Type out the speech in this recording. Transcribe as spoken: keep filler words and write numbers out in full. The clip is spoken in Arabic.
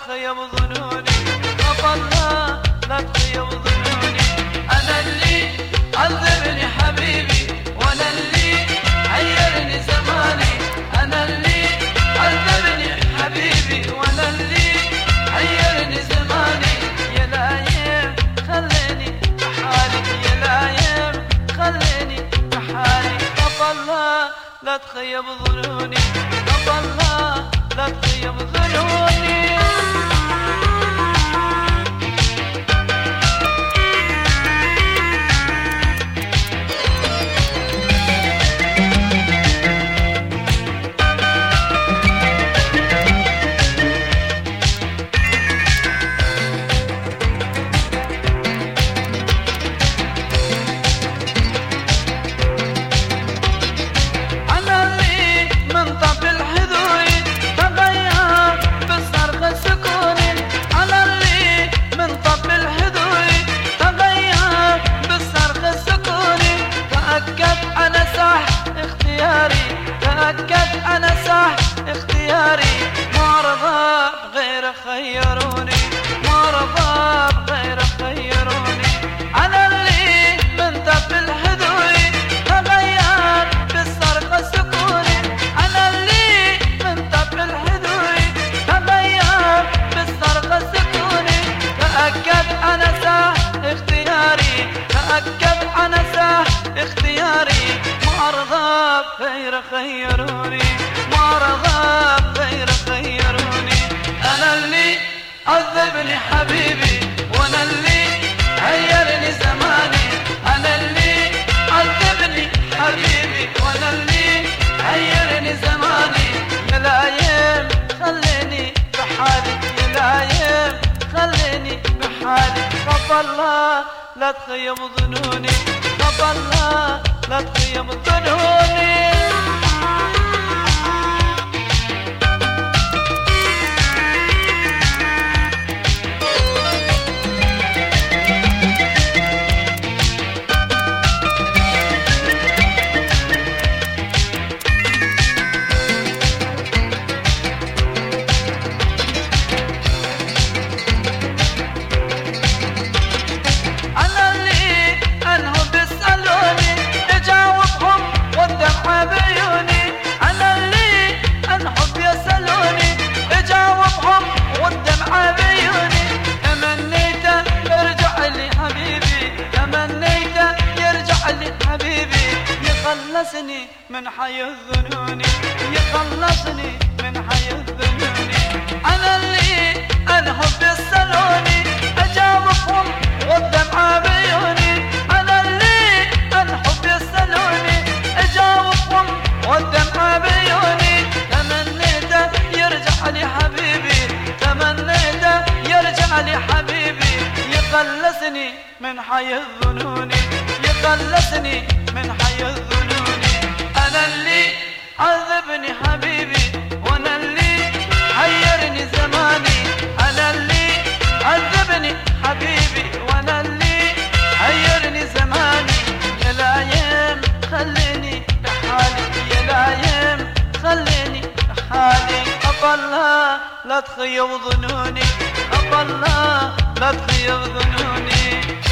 تخيب ظنوني، خاف الله لا تخيب ظنوني. أنا اللي عذبني حبيبي وأنا اللي عيرني زماني، أنا اللي عذبني حبيبي وأنا اللي عيرني زماني. يا الأيام خليني بحالي، يا الأيام خليني بحالي. خاف الله لا تخيب ظنوني، خاف الله لا تخيب ظنوني. أنا صح اختياري، ما رضى بغير خيروني، ما رضى بغير خيروني. أنا اللي من طب الحذوي تغير بالسرقة سكوني، أنا اللي من طب الحذوي تغير بالسرقة سكوني. تأكد أنا صح اختياري، تأكد أنا صح اختياري، ما رضى بغير خيروني، ما رضى بغير خيروني. أنا اللي عذبني حبيبي وأنا اللي عيرني زماني، أنا اللي عذبني حبيبي وأنا اللي عيرني زماني. يا الأيام خليني بحالي، يا الأيام خليني بحالي. خاف الله لا تخيب ظنوني، خاف الله لا تخيب ظنوني. يخلصني من حي الظنوني، يخلصني من حي الظنوني. أنا اللي أنهب الصالوني أجاوبهم والدمعة بعيوني، أنا اللي أنهب الصالوني أجاوبهم والدمعة بعيوني. تمنيته يرجع لي حبيبي، تمنيته يرجع لي حبيبي، يخلصني من حي الظنوني، يخلصني من حي الظنوني. أنا اللي عذبني حبيبي وأنا اللي عيرني زماني، أنا اللي عذبني حبيبي وأنا اللي عيرني زماني. يا الأيام خليني بحالي، يا الأيام خليني بحالي. خاف الله لا تخيب ظنوني، خاف الله لا تخيب ظنوني.